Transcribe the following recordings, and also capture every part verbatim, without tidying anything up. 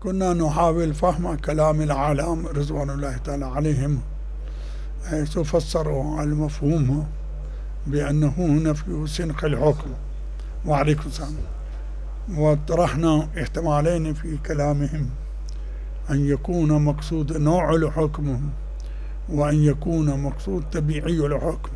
كنا نحاول فهم كلام العالم رضوان الله تعالى عليهم، حيث فسروا المفهوم بأنه نفي سنق الحكم. وعليكم السلام. وطرحنا احتمالين في كلامهم: أن يكون مقصود نوع الحكم، وأن يكون مقصود طبيعي الحكم.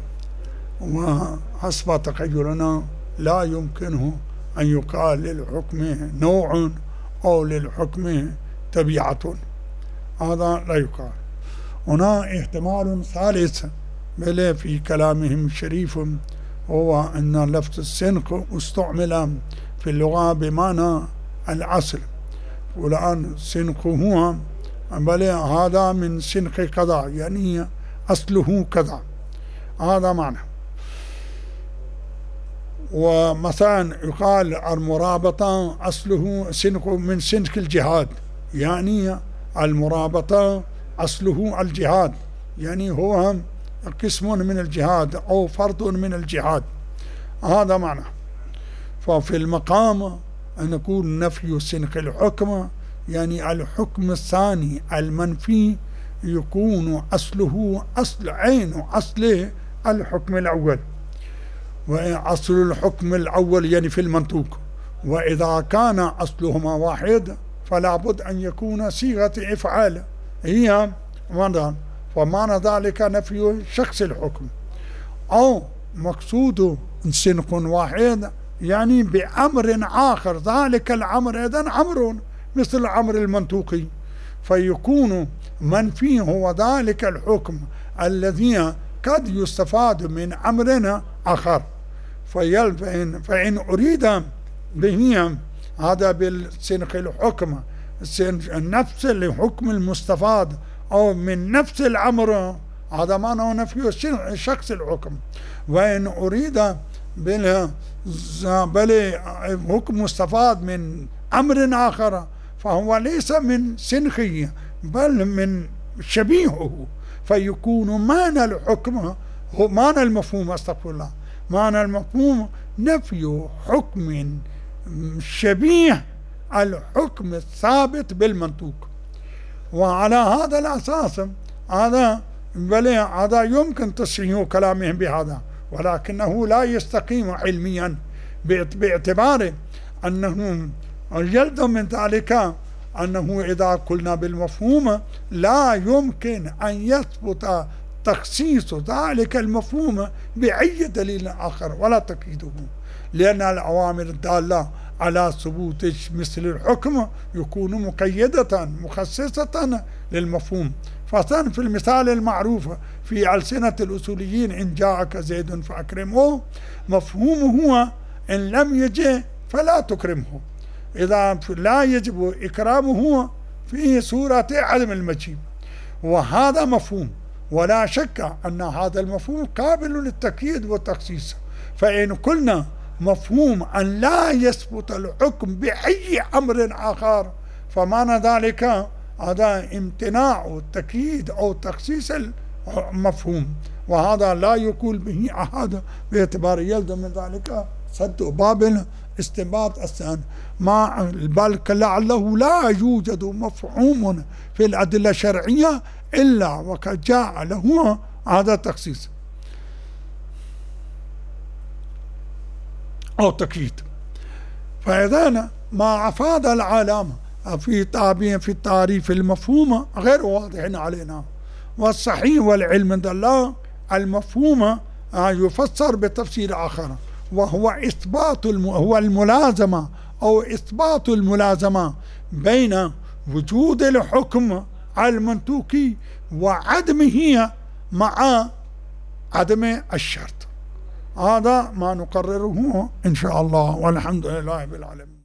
وحسب تخيلنا لا يمكنه أن يقال للحكم نوع أو للحكم طبيعة، هذا لا يقال. هنا احتمال ثالث بل في كلامهم الشريف، هو أن لفظ السنق استعمل في اللغة بمعنى الأصل، والآن سنق هو بل هذا من سنق كذا، يعني أصله كذا، هذا معنى. ومثلا يقال المرابطة أصله سنق من سنق الجهاد، يعني المرابطة أصله الجهاد، يعني هو قسم من الجهاد أو فرد من الجهاد، هذا معنى. ففي المقام أن نقول نفي سنق الحكم، يعني الحكم الثاني المنفي يكون أصله أصل عين أصل الحكم الأول، وأصل الحكم الأول يعني في المنطوق، وإذا كان أصلهما واحد فلا بد أن يكون صيغة إفعال هي معنى، فمعنى ذلك نفي شخص الحكم. أو مقصود سنق واحد يعني بأمر آخر، ذلك الأمر إذن أمر مثل الأمر المنطوقي، فيكون منفي هو ذلك الحكم الذي قد يستفاد من أمرنا آخر. فإن, فإن أريد به هذا بالسنق الحكم نفس الحكم المستفاد أو من نفس الأمر، هذا معنى نفي شخص الحكم. وإن أريد بالحكم مستفاد من أمر آخر فهو ليس من سنخه بل من شبيهه، فيكون معنى الحكم هو معنى المفهوم، استغفر الله، معنى المفهوم نفي حكم شبيه الحكم الثابت بالمنطوق. وعلى هذا الأساس هذا بل هذا يمكن تصحيح كلامهم بهذا، ولكنه لا يستقيم علميا، باعتبار أنه يلزم من ذلك أنه إذا قلنا بالمفهوم لا يمكن أن يثبت تخصيص ذلك المفهوم بأي دليل آخر ولا تقييده، لأن الأوامر الدالة على ثبوت مثل الحكم يكون مقيدة مخصصة للمفهوم. فثان في المثال المعروف في ألسنة الأصوليين: إن جاءك زيد فأكرمه، مفهومه هو إن لم يجي فلا تكرمه، إذا لا يجب إكرامه في صورة عدم المجيء، وهذا مفهوم، ولا شك أن هذا المفهوم قابل للتقييد والتخصيص. فإن قلنا مفهوم أن لا يثبت الحكم بأي أمر آخر فمعنى ذلك هذا امتناع التقييد أو تخصيص المفهوم، وهذا لا يقول به أحد، باعتبار يلزم من ذلك سد باب الاستنباط الثاني، ما بل لعله لا يوجد مفهوم في الأدلة الشرعية إلا وقد جاء له هذا التخصيص أو تقييد. فإذا ما أفاد العالم في تعبير في التعريف المفهوم غير واضح علينا، والصحيح والعلم عند الله المفهوم يفسر بتفسير آخر، وهو إثبات الم... هو الملازمة أو إثبات الملازمة بين وجود الحكم المنطوقي وعدمه مع عدم الشرط. هذا ما نقرره إن شاء الله، والحمد لله بالعالمين.